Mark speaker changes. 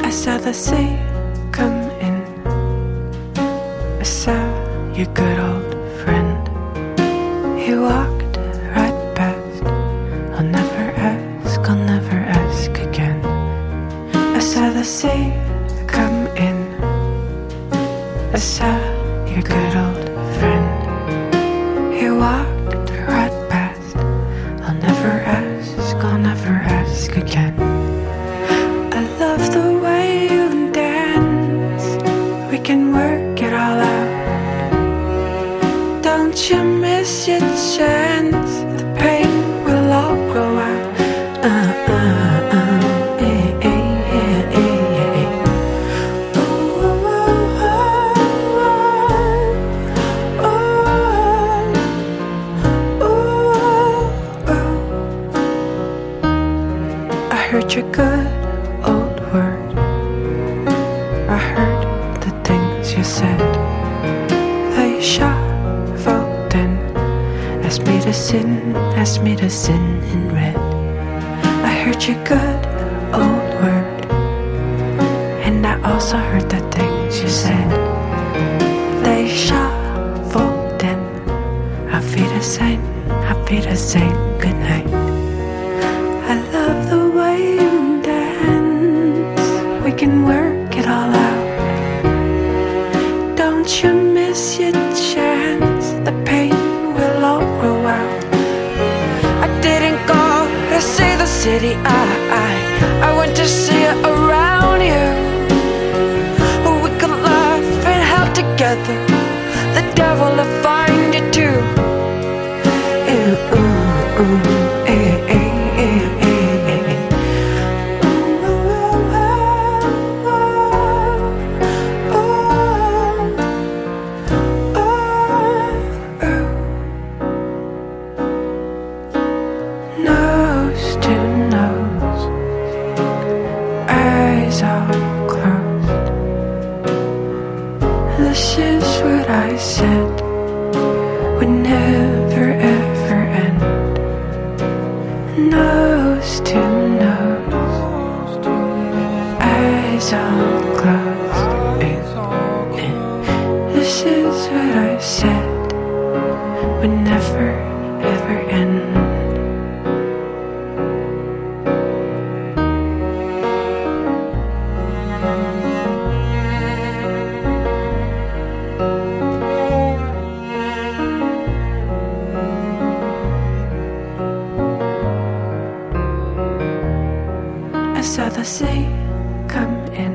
Speaker 1: I saw the sea come in. I saw your good old friend. He walked right past. I'll never ask again. I saw the sea come in. I saw your good old friend. He walked right past. I'll never ask again. I love the way you dance. We can work it all out. Don't you miss your chance? The pain will all grow out. I heard your good old word. I heard the things you said. They shuffled in, asked me to sin in red. I heard your good old word, and I also heard the things you said. They shuffled in, auf Wiedersehen, good night. I love the way you dance. We can work it all out. Don't you miss your chance? The pain will all grow out. I didn't go to see the city. I went to see it around you. We could laugh and help together. The devil will find you too. Ooh, ooh, ooh, eh, eh. Nose to nose, eyes all closed. This is what I said would never ever end. Nose to nose, eyes all closed. This is what I said would never ever end. I saw the sea come in.